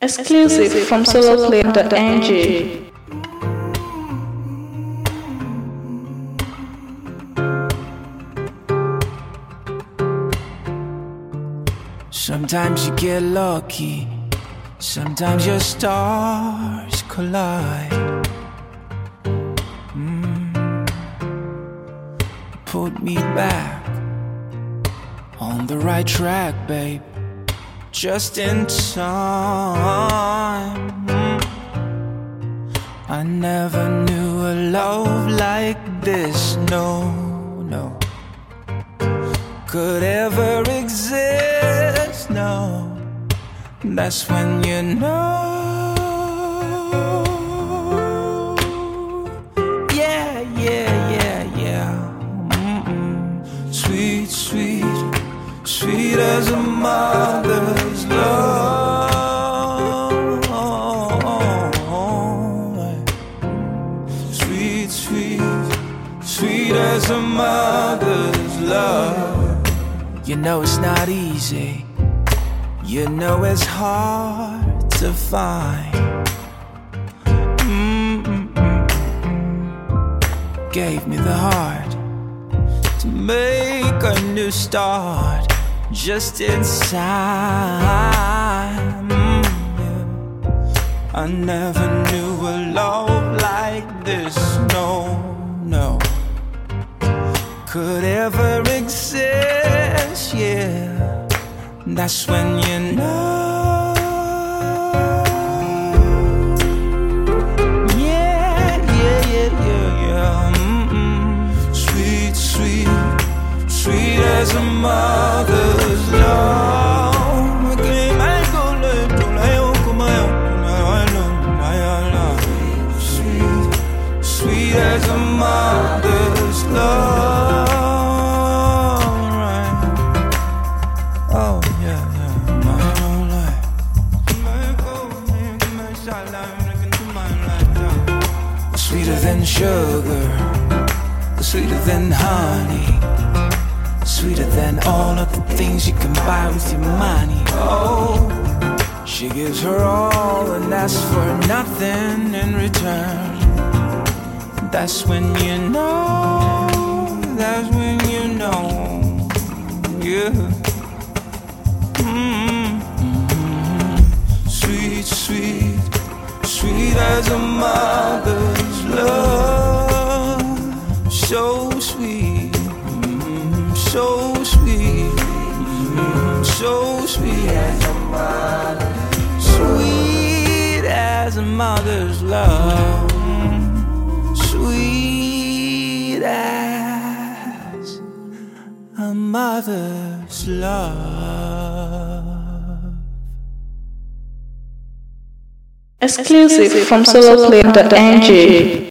Exclusive from soloplane.ng. Sometimes you get lucky, sometimes your stars collide. Put me back on the right track, babe, just in time. I never knew a love like this, no, no, could ever exist, no. That's when you know. Yeah, yeah, yeah, yeah. Sweet, sweet, sweet as a mother's love. Sweet, sweet, sweet as a mother's love. You know it's not easy, you know it's hard to find. Gave me the heart to make a new start, just inside. I never knew a love like this, no, no, could ever exist, yeah. That's when you know. Yeah, yeah, yeah, yeah, yeah. Sweet, sweet, sweet as a mother's love. Sweet, sweet as a mother's love. Oh, yeah, yeah, my whole life. Sweeter than sugar, sweeter than honey, sweeter than all of the things you can buy with your money. Oh, she gives her all and asks for nothing in return. That's when you know, that's when you know, yeah. Sweet, sweet, sweet as a mother's love. So sweet, so sweet, so sweet as a mother. Sweet as a mother's love. Sweet as a mother's love. Exclusive from soloplane.ng.